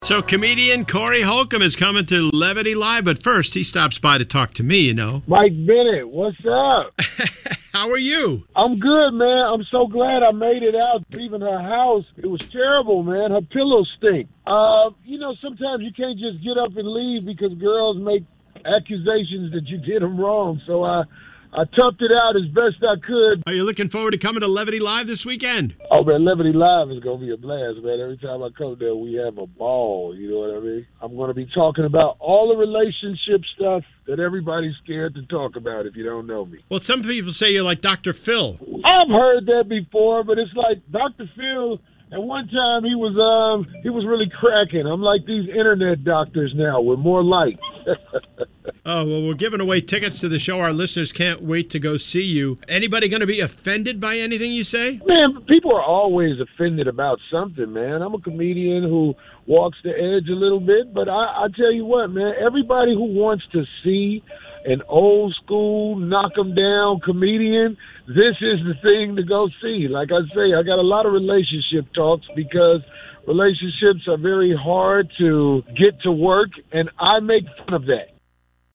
So comedian Corey Holcomb is coming to Levity Live, but first he stops by to talk to me, Mike Bennett, what's up? How are you? I'm good, man. I'm so glad I made it out. Leaving her house, it was terrible, man. Her pillows stink. Sometimes you can't just get up and leave because girls make accusations that you did them wrong. So I toughed it out as best I could. Are you looking forward to coming to Levity Live this weekend? Oh, man, Levity Live is going to be a blast, man. Every time I come there, we have a ball, you know what I mean? I'm going to be talking about all the relationship stuff that everybody's scared to talk about if you don't know me. Well, some people say you're like Dr. Phil. I've heard that before, but it's like Dr. Phil, at one time he was really cracking. I'm like these internet doctors now with more light. Oh, well, we're giving away tickets to the show. Our listeners can't wait to go see you. Anybody going to be offended by anything you say? Man, people are always offended about something, man. I'm a comedian who walks the edge a little bit, but I tell you what, man, everybody who wants to see an old school, knock 'em down comedian, this is the thing to go see. Like I say, I got a lot of relationship talks because relationships are very hard to get to work, and I make fun of that.